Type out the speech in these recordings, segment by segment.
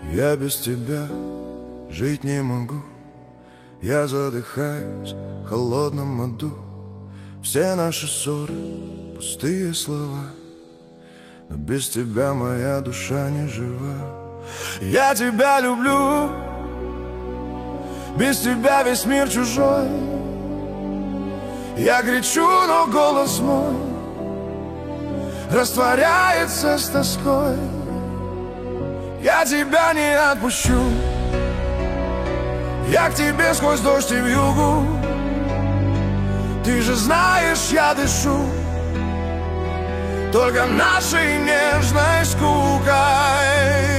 Я без тебя жить не могу. Я задыхаюсь в холодном аду. Все наши ссоры — пустые слова, но без тебя моя душа не жива. Я тебя люблю, без тебя весь мир чужой. Я кричу, но голос мой растворяется с тоской. Я тебя не отпущу, я к тебе сквозь дождь и вьюгу. Ты же знаешь, я дышу только нашей нежной скукой.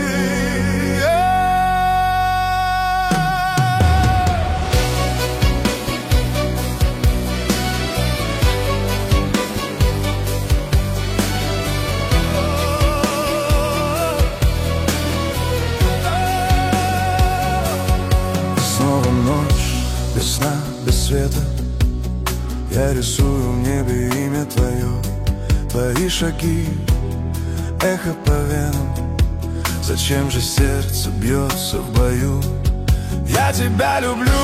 Снова ночь, без сна, без света. Я рисую в небе имя твое. Твои шаги, эхо по венам. Зачем же сердце бьется в бою? Я тебя люблю,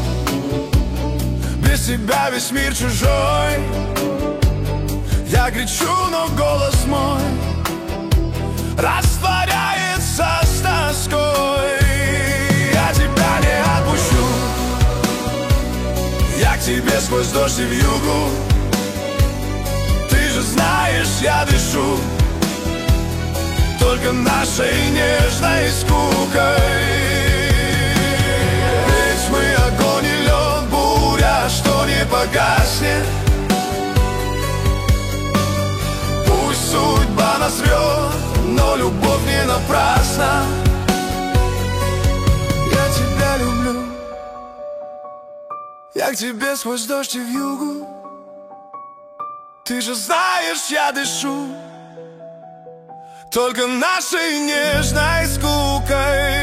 без тебя весь мир чужой. Я кричу, но голос мой растворяется с тоской. Я тебя не отпущу, я к тебе сквозь дождь и вьюгу. Ты же знаешь, я дышу только нашей нежной скукой. Ведь мы огонь и лед, буря, что не погаснет. Пусть судьба нас врет, но любовь не напрасна. Я тебя люблю, я к тебе сквозь дождь и вьюгу. Ты же знаешь, я дышу только нашей нежной скукой.